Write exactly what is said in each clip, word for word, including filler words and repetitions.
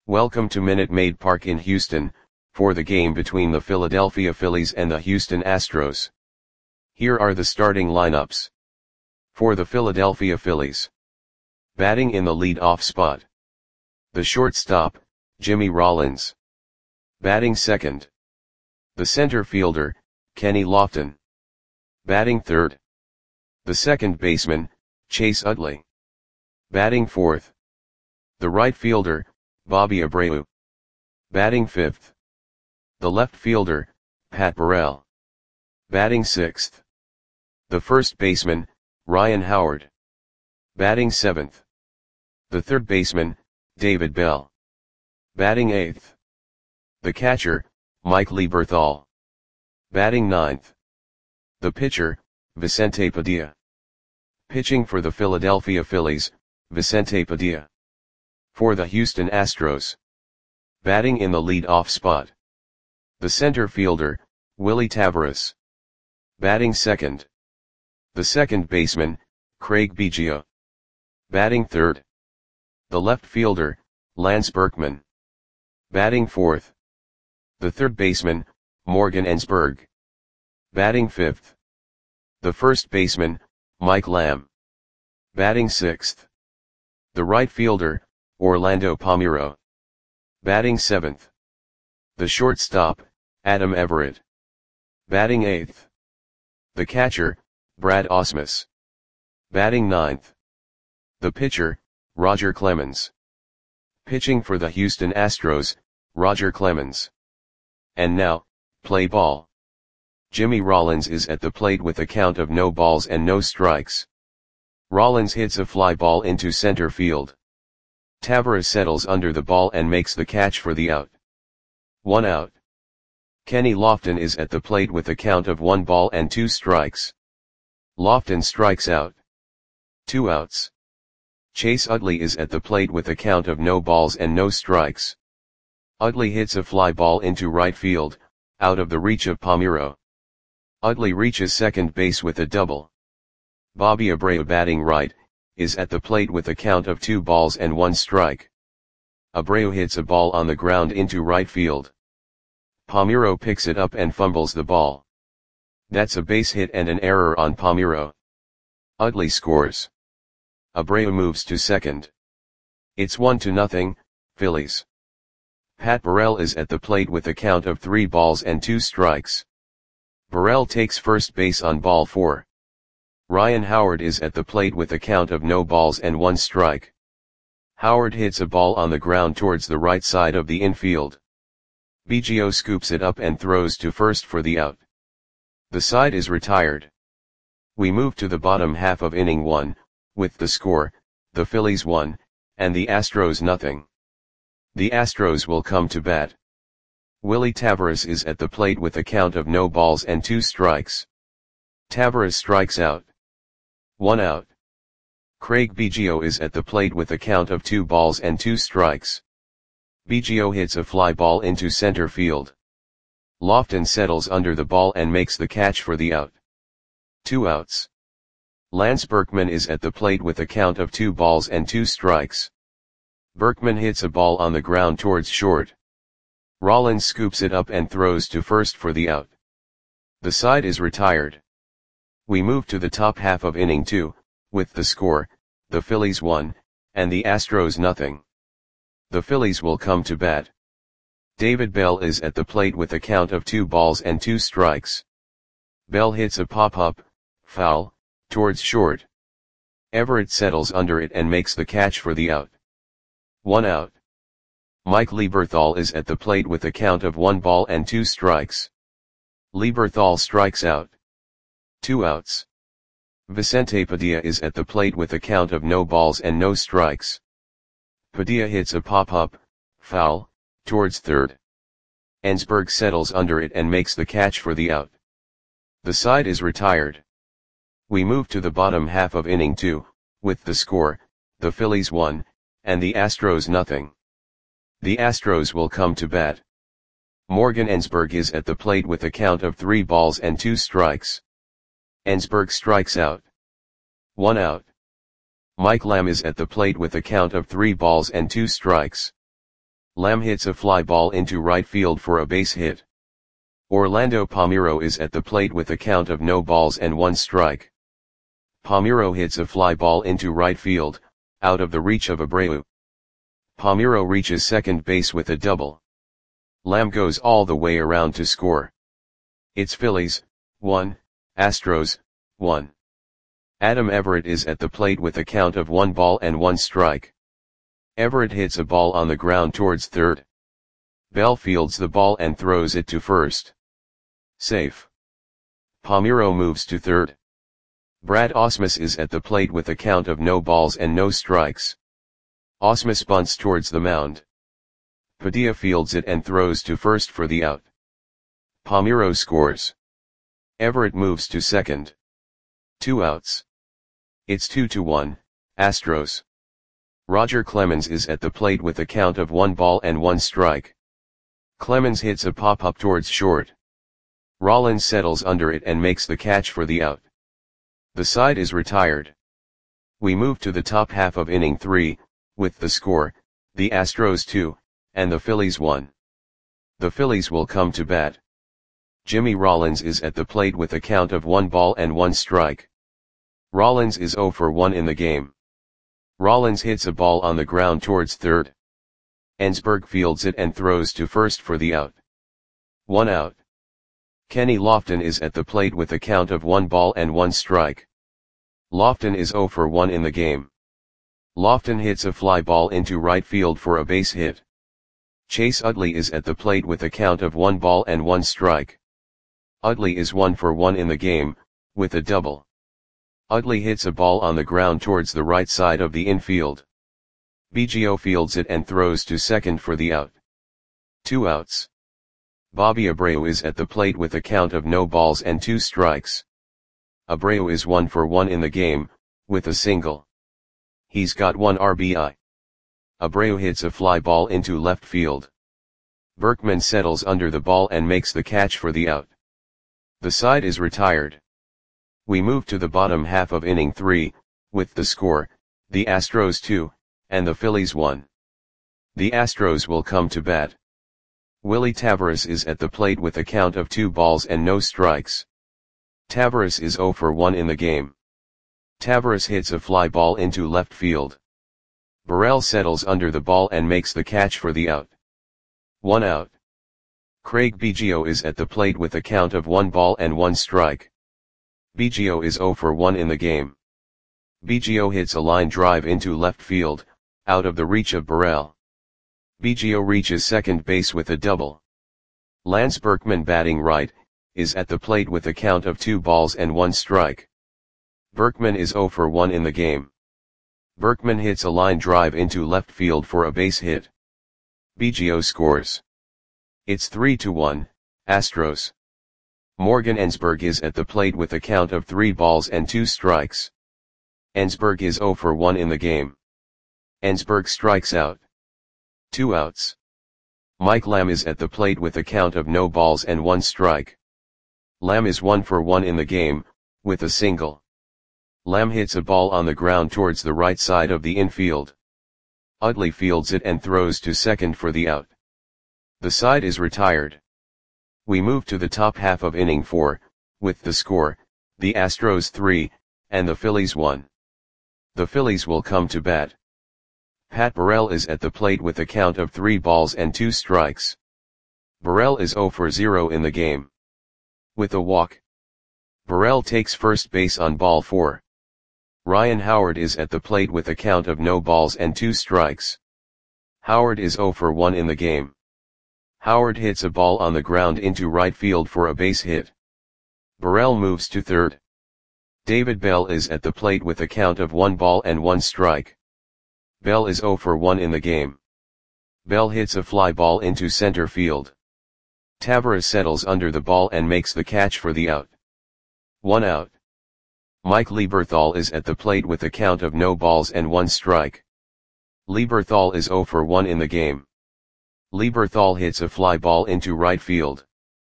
Welcome to Minute Maid Park in Houston, for the game between the Philadelphia Phillies and the Houston Astros. Here are the starting lineups. For the Philadelphia Phillies. Batting in the lead-off spot. The shortstop, Jimmy Rollins. Batting second. The center fielder, Kenny Lofton. Batting third. The second baseman, Chase Utley. Batting fourth. The right fielder, Bobby Abreu. Batting fifth. The left fielder, Pat Burrell. Batting sixth. The first baseman, Ryan Howard. Batting seventh. The third baseman, David Bell. Batting eighth. The catcher, Mike Lieberthal. Batting ninth. The pitcher, Vicente Padilla. Pitching for the Philadelphia Phillies, Vicente Padilla. For the Houston Astros. Batting in the lead-off spot. The center fielder, Willie Taveras. Batting second. The second baseman, Craig Biggio. Batting third. The left fielder, Lance Berkman. Batting fourth. The third baseman, Morgan Ensberg. Batting fifth. The first baseman, Mike Lamb. Batting sixth. The right fielder, Orlando Palmeiro. Batting seventh. The shortstop, Adam Everett. Batting eighth. The catcher, Brad Ausmus. Batting ninth. The pitcher, Roger Clemens. Pitching for the Houston Astros, Roger Clemens. And now, play ball. Jimmy Rollins is at the plate with a count of no balls and no strikes. Rollins hits a fly ball into center field. Taveras settles under the ball and makes the catch for the out. One out. Kenny Lofton is at the plate with a count of one ball and two strikes. Lofton strikes out. Two outs. Chase Utley is at the plate with a count of no balls and no strikes. Utley hits a fly ball into right field, out of the reach of Palmeiro. Utley reaches second base with a double. Bobby Abreu, batting right, is at the plate with a count of two balls and one strike. Abreu hits a ball on the ground into right field. Palmeiro picks it up and fumbles the ball. That's a base hit and an error on Palmeiro. Utley scores. Abreu moves to second. It's one to nothing, Phillies. Pat Burrell is at the plate with a count of three balls and two strikes. Burrell takes first base on ball four. Ryan Howard is at the plate with a count of no balls and one strike. Howard hits a ball on the ground towards the right side of the infield. Biggio scoops it up and throws to first for the out. The side is retired. We move to the bottom half of inning one, with the score, the Phillies one, and the Astros nothing. The Astros will come to bat. Willie Taveras is at the plate with a count of no balls and two strikes. Taveras strikes out. One out. Craig Biggio is at the plate with a count of two balls and two strikes. Biggio hits a fly ball into center field. Lofton settles under the ball and makes the catch for the out. Two outs. Lance Berkman is at the plate with a count of two balls and two strikes. Berkman hits a ball on the ground towards short. Rollins scoops it up and throws to first for the out. The side is retired. We move to the top half of inning two, with the score, the Phillies one, and the Astros nothing. The Phillies will come to bat. David Bell is at the plate with a count of two balls and two strikes. Bell hits a pop-up, foul, towards short. Everett settles under it and makes the catch for the out. One out. Mike Lieberthal is at the plate with a count of one ball and two strikes. Lieberthal strikes out. Two outs. Vicente Padilla is at the plate with a count of no balls and no strikes. Padilla hits a pop-up, foul, towards third. Ensberg settles under it and makes the catch for the out. The side is retired. We move to the bottom half of inning two, with the score, the Phillies one, and the Astros nothing. The Astros will come to bat. Morgan Ensberg is at the plate with a count of three balls and two strikes. Ensberg strikes out. One out. Mike Lamb is at the plate with a count of three balls and two strikes. Lamb hits a fly ball into right field for a base hit. Orlando Palmeiro is at the plate with a count of no balls and one strike. Palmeiro hits a fly ball into right field, out of the reach of Abreu. Palmeiro reaches second base with a double. Lamb goes all the way around to score. It's Phillies, one, Astros, one. Adam Everett is at the plate with a count of one ball and one strike. Everett hits a ball on the ground towards third. Bell fields the ball and throws it to first. Safe. Palmeiro moves to third. Brad Ausmus is at the plate with a count of no balls and no strikes. Ausmus bunts towards the mound. Padilla fields it and throws to first for the out. Palmeiro scores. Everett moves to second. Two outs. It's two to one, Astros. Roger Clemens is at the plate with a count of one ball and one strike. Clemens hits a pop-up towards short. Rollins settles under it and makes the catch for the out. The side is retired. We move to the top half of inning three, with the score, the Astros two, and the Phillies one. The Phillies will come to bat. Jimmy Rollins is at the plate with a count of one ball and one strike. Rollins is oh for one in the game. Rollins hits a ball on the ground towards third. Ensberg fields it and throws to first for the out. One out. Kenny Lofton is at the plate with a count of one ball and one strike. Lofton is oh for one in the game. Lofton hits a fly ball into right field for a base hit. Chase Utley is at the plate with a count of one ball and one strike. Utley is one for one in the game, with a double. Utley hits a ball on the ground towards the right side of the infield. Biggio fields it and throws to second for the out. Two outs. Bobby Abreu is at the plate with a count of no balls and two strikes. Abreu is one for one in the game, with a single. He's got one R B I. Abreu hits a fly ball into left field. Berkman settles under the ball and makes the catch for the out. The side is retired. We move to the bottom half of inning three, with the score, the Astros two, and the Phillies one. The Astros will come to bat. Willie Taveras is at the plate with a count of two balls and no strikes. Taveras is oh for one in the game. Taveras hits a fly ball into left field. Burrell settles under the ball and makes the catch for the out. One out. Craig Biggio is at the plate with a count of one ball and one strike. Biggio is oh for one in the game. Biggio hits a line drive into left field, out of the reach of Burrell. Biggio reaches second base with a double. Lance Berkman, batting right, is at the plate with a count of two balls and one strike. Berkman is oh for one in the game. Berkman hits a line drive into left field for a base hit. Biggio scores. It's three to one, Astros. Morgan Ensberg is at the plate with a count of three balls and two strikes. Ensberg is oh for one in the game. Ensberg strikes out. Two outs. Mike Lamb is at the plate with a count of no balls and one strike. Lamb is one for one in the game, with a single. Lamb hits a ball on the ground towards the right side of the infield. Utley fields it and throws to second for the out. The side is retired. We move to the top half of inning four, with the score, the Astros three, and the Phillies one. The Phillies will come to bat. Pat Burrell is at the plate with a count of three balls and two strikes. Burrell is oh for zero in the game. With a walk. Burrell takes first base on ball four. Ryan Howard is at the plate with a count of no balls and two strikes. Howard is oh for one in the game. Howard hits a ball on the ground into right field for a base hit. Burrell moves to third. David Bell is at the plate with a count of one ball and one strike. Bell is oh for one in the game. Bell hits a fly ball into center field. Taveras settles under the ball and makes the catch for the out. One out. Mike Lieberthal is at the plate with a count of no balls and one strike. Lieberthal is oh for one in the game. Lieberthal hits a fly ball into right field.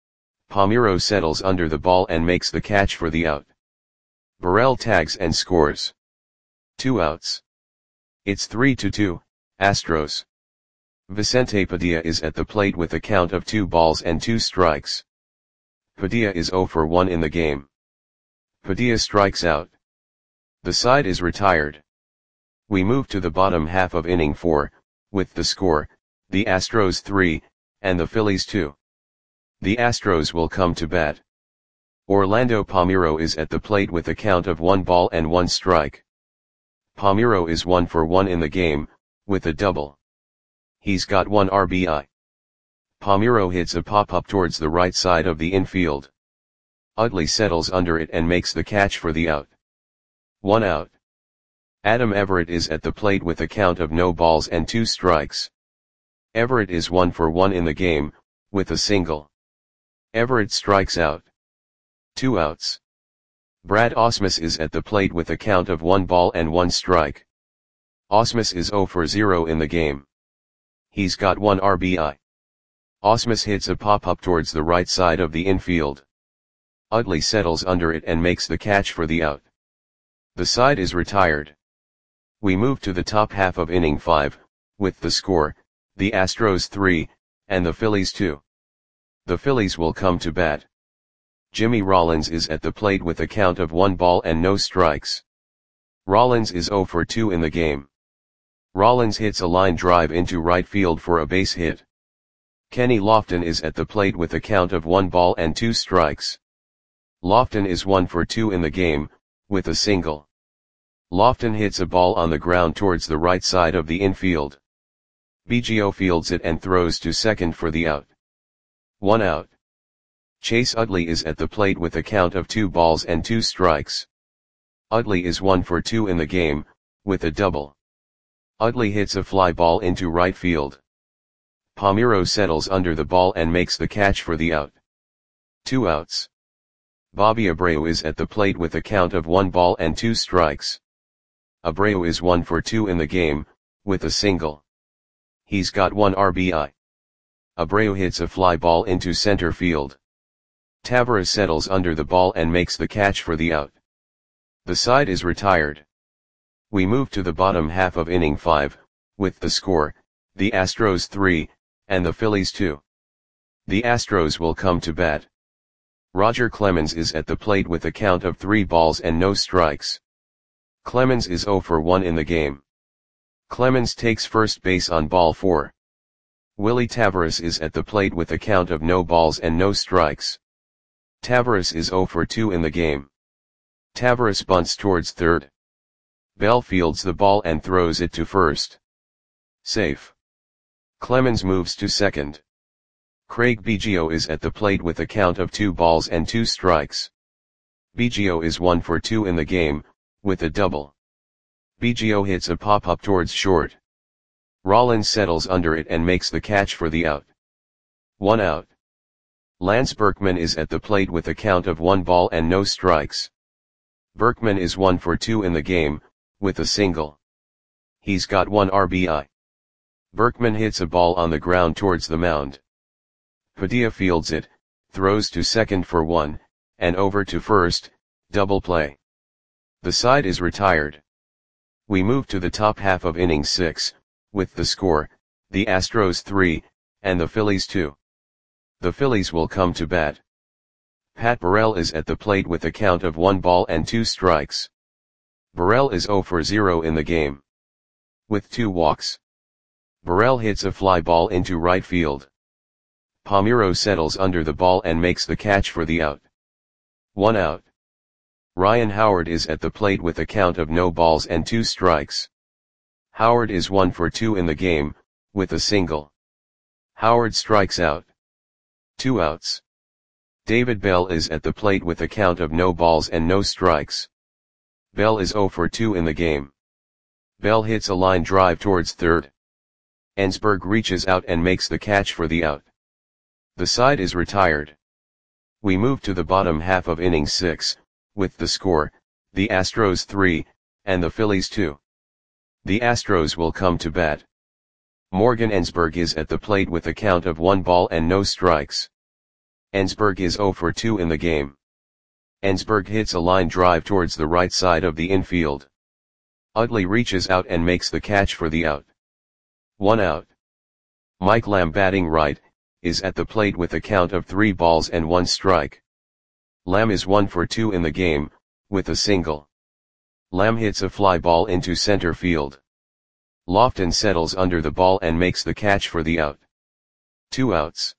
Palmeiro settles under the ball and makes the catch for the out. Burrell tags and scores. Two outs. It's three to two, Astros. Vicente Padilla is at the plate with a count of two balls and two strikes. Padilla is zero for one in the game. Padilla strikes out. The side is retired. We move to the bottom half of inning four, with the score, the Astros three, and the Phillies two. The Astros will come to bat. Orlando Palmeiro is at the plate with a count of one ball and one strike. Palmeiro is one for one in the game, with a double. He's got one R B I. Palmeiro hits a pop-up towards the right side of the infield. Utley settles under it and makes the catch for the out. One out. Adam Everett is at the plate with a count of no balls and two strikes. Everett is one for one in the game, with a single. Everett strikes out. Two outs. Brad Ausmus is at the plate with a count of one ball and one strike. Ausmus is zero for zero in the game. He's got one R B I. Ausmus hits a pop-up towards the right side of the infield. Utley settles under it and makes the catch for the out. The side is retired. We move to the top half of inning five, with the score, the Astros three, and the Phillies two. The Phillies will come to bat. Jimmy Rollins is at the plate with a count of one ball and no strikes. Rollins is zero for two in the game. Rollins hits a line drive into right field for a base hit. Kenny Lofton is at the plate with a count of one ball and two strikes. Lofton is one for two in the game, with a single. Lofton hits a ball on the ground towards the right side of the infield. Biggio fields it and throws to second for the out. One out. Chase Utley is at the plate with a count of two balls and two strikes. Utley is one for two in the game, with a double. Utley hits a fly ball into right field. Palmeiro settles under the ball and makes the catch for the out. Two outs. Bobby Abreu is at the plate with a count of one ball and two strikes. Abreu is one for two in the game, with a single. He's got one R B I. Abreu hits a fly ball into center field. Taveras settles under the ball and makes the catch for the out. The side is retired. We move to the bottom half of inning five, with the score, the Astros three, and the Phillies two. The Astros will come to bat. Roger Clemens is at the plate with a count of three balls and no strikes. Clemens is zero for one in the game. Clemens takes first base on ball four. Willie Taveras is at the plate with a count of no balls and no strikes. Taveras is zero for two in the game. Taveras bunts towards third. Bell fields the ball and throws it to first. Safe. Clemens moves to second. Craig Biggio is at the plate with a count of two balls and two strikes. Biggio is one for two in the game, with a double. Biggio hits a pop-up towards short. Rollins settles under it and makes the catch for the out. One out. Lance Berkman is at the plate with a count of one ball and no strikes. Berkman is one for two in the game, with a single. He's got one R B I. Berkman hits a ball on the ground towards the mound. Padilla fields it, throws to second for one, and over to first, double play. The side is retired. We move to the top half of inning six, with the score, the Astros three, and the Phillies two. The Phillies will come to bat. Pat Burrell is at the plate with a count of one ball and two strikes. Burrell is zero for zero in the game. With two walks. Burrell hits a fly ball into right field. Palmeiro settles under the ball and makes the catch for the out. One out. Ryan Howard is at the plate with a count of no balls and two strikes. Howard is one for two in the game, with a single. Howard strikes out. Two outs. David Bell is at the plate with a count of no balls and no strikes. Bell is zero for two in the game. Bell hits a line drive towards third. Ensberg reaches out and makes the catch for the out. The side is retired. We move to the bottom half of inning six, with the score, the Astros three, and the Phillies two. The Astros will come to bat. Morgan Ensberg is at the plate with a count of one ball and no strikes. Ensberg is zero for two in the game. Ensberg hits a line drive towards the right side of the infield. Utley reaches out and makes the catch for the out. One out. Mike Lamb batting right, is at the plate with a count of three balls and one strike. Lamb is one for two in the game, with a single. Lamb hits a fly ball into center field. Lofton settles under the ball and makes the catch for the out. Two outs.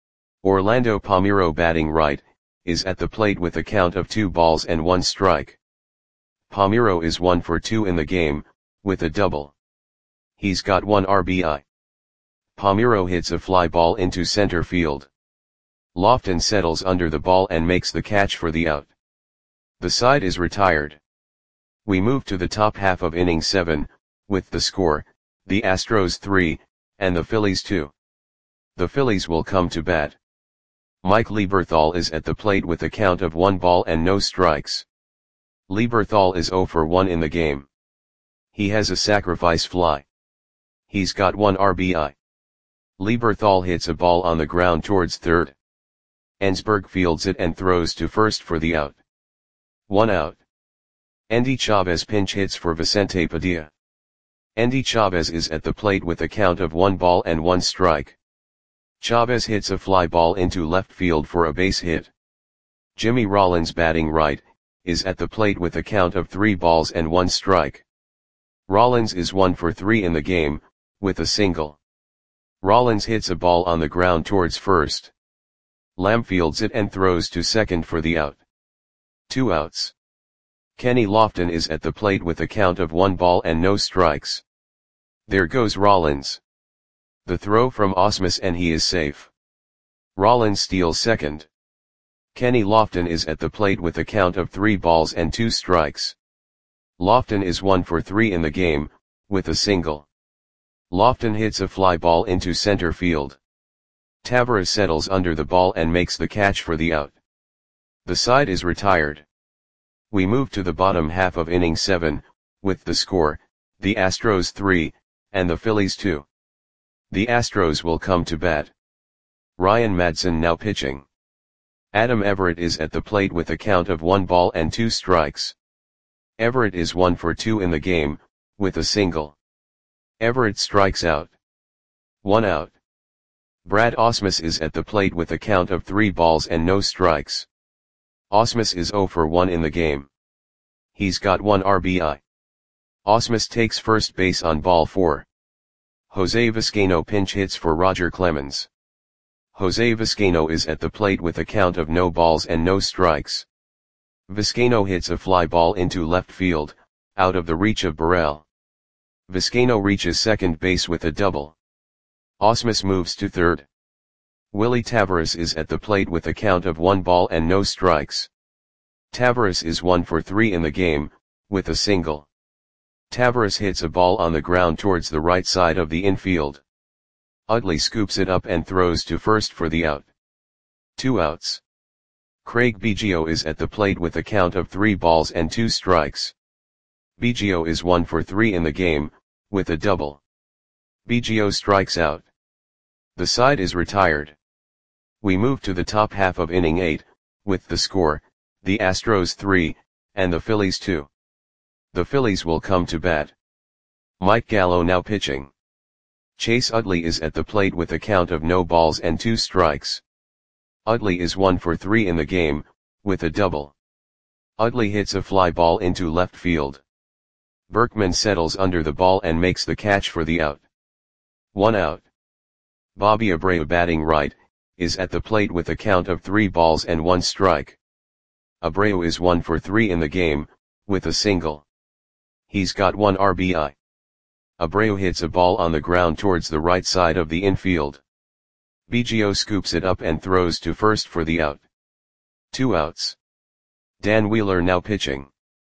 Orlando Palmeiro batting right, is at the plate with a count of two balls and one strike. Palmeiro is one for two in the game, with a double. He's got one R B I. Palmeiro hits a fly ball into center field. Lofton settles under the ball and makes the catch for the out. The side is retired. We move to the top half of inning seven, with the score, the Astros three, and the Phillies two. The Phillies will come to bat. Mike Lieberthal is at the plate with a count of one ball and no strikes. Lieberthal is zero for one in the game. He has a sacrifice fly. He's got one R B I. Lieberthal hits a ball on the ground towards third. Ensberg fields it and throws to first for the out. One out. Endy Chavez pinch hits for Vicente Padilla. Endy Chavez is at the plate with a count of one ball and one strike. Chavez hits a fly ball into left field for a base hit. Jimmy Rollins batting right, is at the plate with a count of three balls and one strike. Rollins is one for three in the game, with a single. Rollins hits a ball on the ground towards first. Lamb fields it and throws to second for the out. Two outs. Kenny Lofton is at the plate with a count of one ball and no strikes. There goes Rollins. The throw from Ausmus and he is safe. Rollins steals second. Kenny Lofton is at the plate with a count of three balls and two strikes. Lofton is one for three in the game, with a single. Lofton hits a fly ball into center field. Taveras settles under the ball and makes the catch for the out. The side is retired. We move to the bottom half of inning seven, with the score, the Astros three, and the Phillies two. The Astros will come to bat. Ryan Madson now pitching. Adam Everett is at the plate with a count of one ball and two strikes. Everett is one for two in the game, with a single. Everett strikes out. One out. Brad Ausmus is at the plate with a count of three balls and no strikes. Ausmus is zero for one in the game. He's got one R B I. Ausmus takes first base on ball four. Jose Vizcaino pinch hits for Roger Clemens. Jose Vizcaino is at the plate with a count of no balls and no strikes. Vizcaino hits a fly ball into left field, out of the reach of Burrell. Vizcaino reaches second base with a double. Ausmus moves to third. Willie Taveras is at the plate with a count of one ball and no strikes. Taveras is one for three in the game, with a single. Taveras hits a ball on the ground towards the right side of the infield. Utley scoops it up and throws to first for the out. Two outs. Craig Biggio is at the plate with a count of three balls and two strikes. Biggio is one for three in the game, with a double. Biggio strikes out. The side is retired. We move to the top half of inning eight, with the score, the Astros three, and the Phillies two. The Phillies will come to bat. Mike Gallo now pitching. Chase Utley is at the plate with a count of no balls and two strikes. Utley is one for three in the game, with a double. Utley hits a fly ball into left field. Berkman settles under the ball and makes the catch for the out. One out. Bobby Abreu batting right, is at the plate with a count of three balls and one strike. Abreu is one for three in the game, with a single. He's got one R B I. Abreu hits a ball on the ground towards the right side of the infield. Biggio scoops it up and throws to first for the out. Two outs. Dan Wheeler now pitching.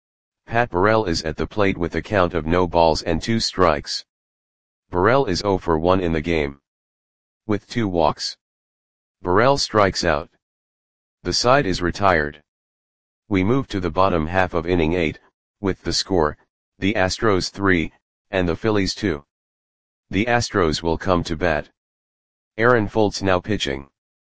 Pat Burrell is at the plate with a count of no balls and two strikes. Burrell is zero for one in the game. With two walks. Burrell strikes out. The side is retired. We move to the bottom half of inning eight, with the score, the Astros three, and the Phillies two. The Astros will come to bat. Aaron Foltz now pitching.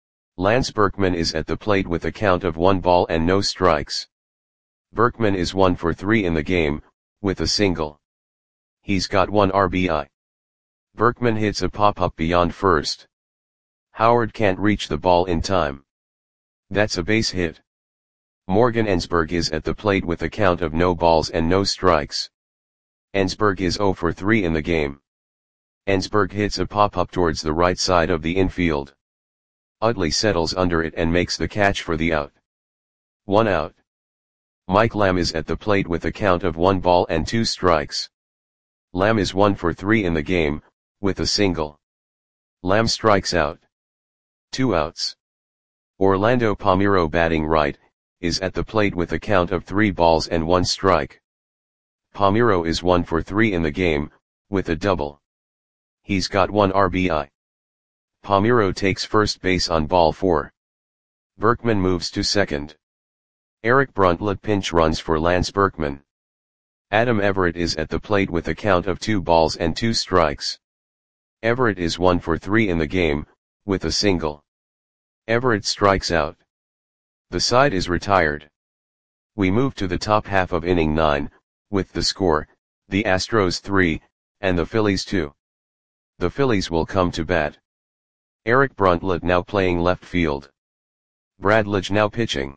Lance Berkman is at the plate with a count of one ball and no strikes. Berkman is one for three in the game, with a single. He's got one R B I. Berkman hits a pop-up beyond first. Howard can't reach the ball in time. That's a base hit. Morgan Ensberg is at the plate with a count of no balls and no strikes. Ensberg is zero for three in the game. Ensberg hits a pop-up towards the right side of the infield. Utley settles under it and makes the catch for the out. One out. Mike Lamb is at the plate with a count of one ball and two strikes. Lamb is one for three in the game, with a single. Lamb strikes out. Two outs. Orlando Palmeiro, batting right, is at the plate with a count of three balls and one strike. Palmeiro is one for three in the game, with a double. He's got one R B I. Palmeiro takes first base on ball four. Berkman moves to second. Eric Bruntlett pinch runs for Lance Berkman. Adam Everett is at the plate with a count of two balls and two strikes. Everett is one for three in the game, with a single. Everett strikes out. The side is retired. We move to the top half of inning nine, with the score, the Astros three, and the Phillies two. The Phillies will come to bat. Eric Bruntlett now playing left field. Brad Lidge now pitching.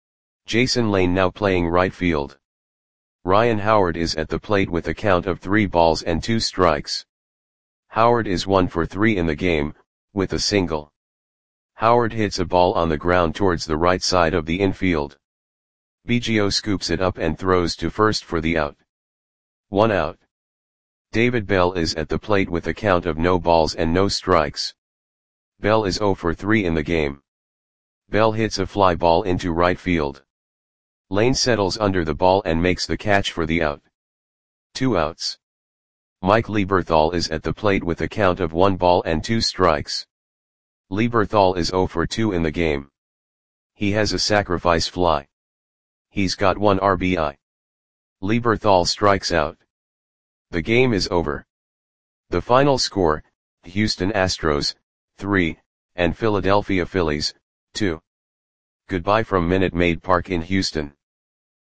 Jason Lane now playing right field. Ryan Howard is at the plate with a count of three balls and two strikes. Howard is one for three in the game, with a single. Howard hits a ball on the ground towards the right side of the infield. Biggio scoops it up and throws to first for the out. One out. David Bell is at the plate with a count of no balls and no strikes. Bell is zero for three in the game. Bell hits a fly ball into right field. Lane settles under the ball and makes the catch for the out. Two outs. Mike Lieberthal is at the plate with a count of one ball and two strikes. Lieberthal is zero for two in the game. He has a sacrifice fly. He's got one R B I. Lieberthal strikes out. The game is over. The final score, Houston Astros, three, and Philadelphia Phillies, two. Goodbye from Minute Maid Park in Houston.